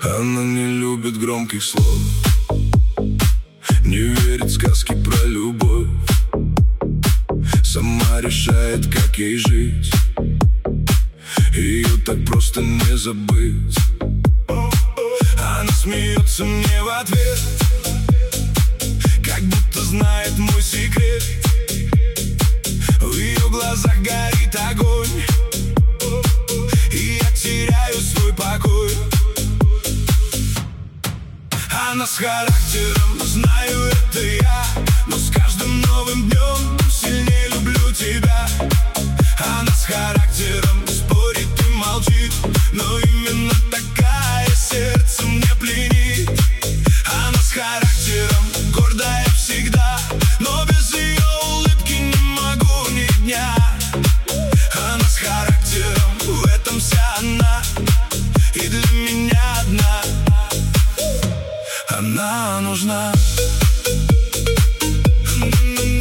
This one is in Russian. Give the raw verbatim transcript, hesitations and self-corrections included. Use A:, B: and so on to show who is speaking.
A: Она не любит громких слов, не верит в сказки про любовь, сама решает, как ей жить. Ее так просто не забыть. Она смеется мне в ответ, как будто знает мой секрет. В ее глазах горит огонь, и я теряю свой покой. Она с характером, знаю, это я, но с каждым новым днем сильнее люблю тебя. Она с характером, спорит и молчит, но именно такая сердце мне пленит. Она с характером, гордая всегда, но без ее улыбки не могу ни дня. Она с характером, в этом вся она, и для меня одна она нужна.